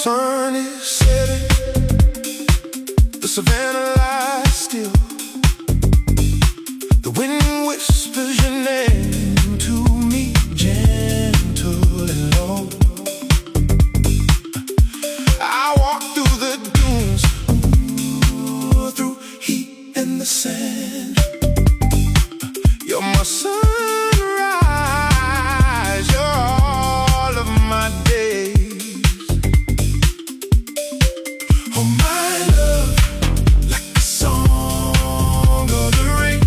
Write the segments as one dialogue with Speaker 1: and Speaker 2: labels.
Speaker 1: sun is setting, the savannah lies still. The wind whispers your name to me, gentle and low. I walk through the dunes, through heat and the sand. You're my sunrise, you're all of my days. Oh my love, like the song of the rain.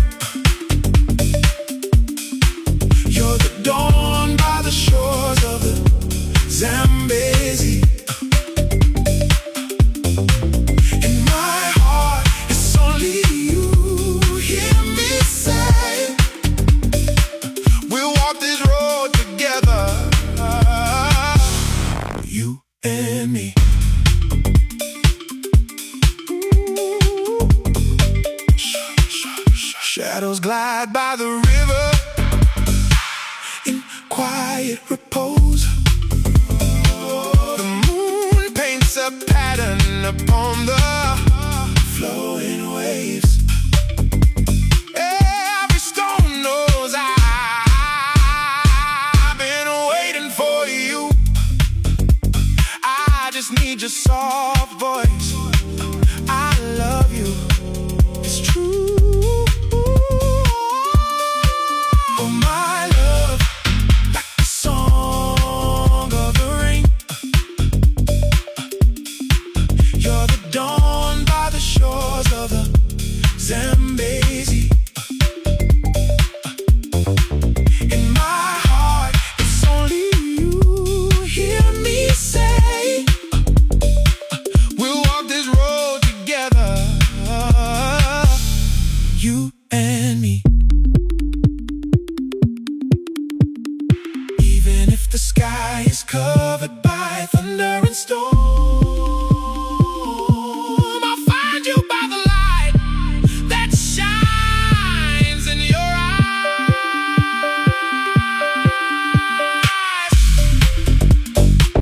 Speaker 1: You're the dawn by the shores of the Zambezi. In my heart, it's only you. Hear me say, we'll walk this road together, you and me. Shadows glide by the river in quiet repose. The moon paints a pattern upon the flowing waves. Every stone knows I've been waiting for you. I just need your soft voice. I love you, it's true. Oh my love, like the song of the rain. You're the dawn by the shores of the Zambezi. In my heart, it's only you. Hear me say, we'll walk this road together, you and me. Even if the sky is covered by thunder and storm,